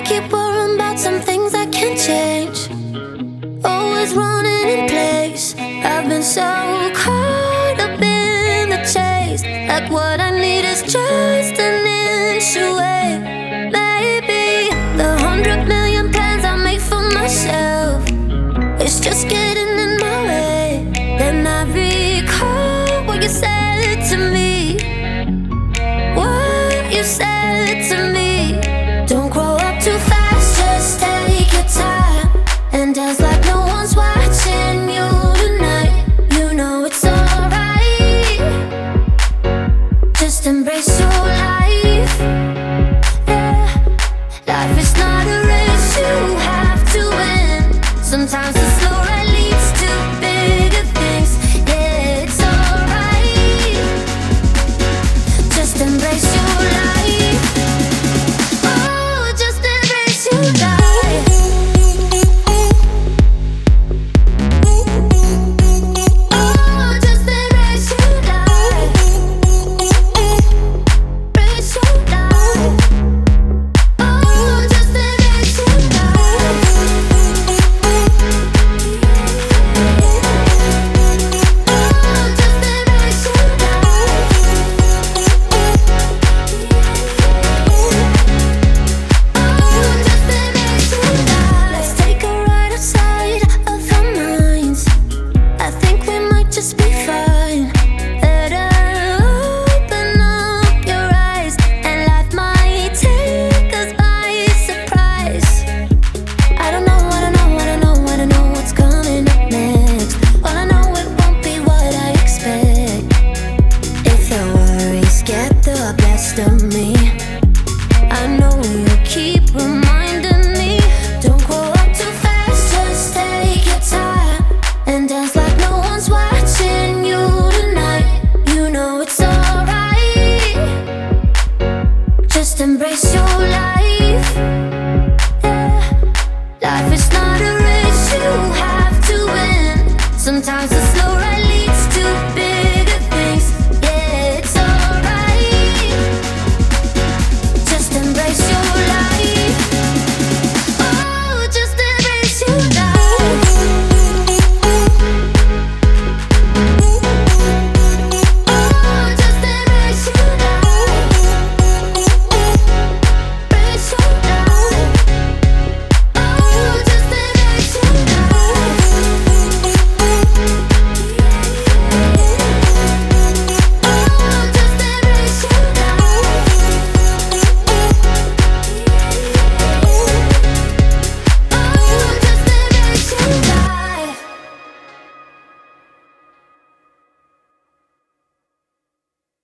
keep worrying about some things I can't change. Always running in place. I've been so caught up in the chase. Like what I need is just an inch away. Maybe the 100 million plans I make for myself, it's just getting